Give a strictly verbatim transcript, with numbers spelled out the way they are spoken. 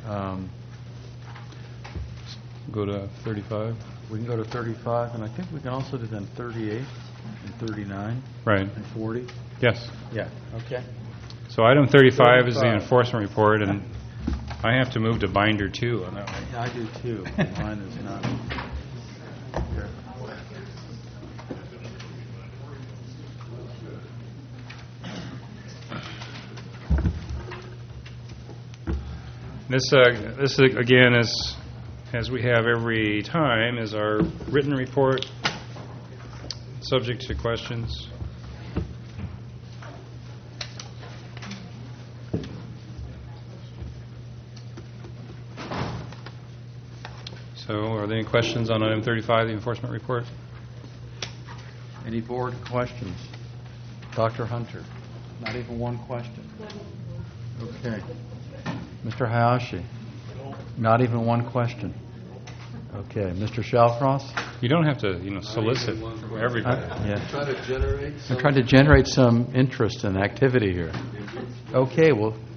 Um, Go to thirty-five. We can go to thirty-five, and I think we can also do then thirty-eight and thirty-nine Right. and forty. Yes. Yeah, okay. So item thirty-five is the thirty-five. enforcement report, and I have to move to binder two on that one. Yeah, I do too. Mine is not here. This, uh, this uh, again, is, as we have every time, is our written report, subject to questions. So, are there any questions on item thirty-five, the enforcement report? Any board questions? Doctor Hunter? Not even one question? Okay. Mister Hayashi? Not even one question? Okay. Mister Shallcross? You don't have to, you know, solicit from everybody. Uh, yeah. Try to generate I'm some. trying to generate some interest and activity here. Okay, well,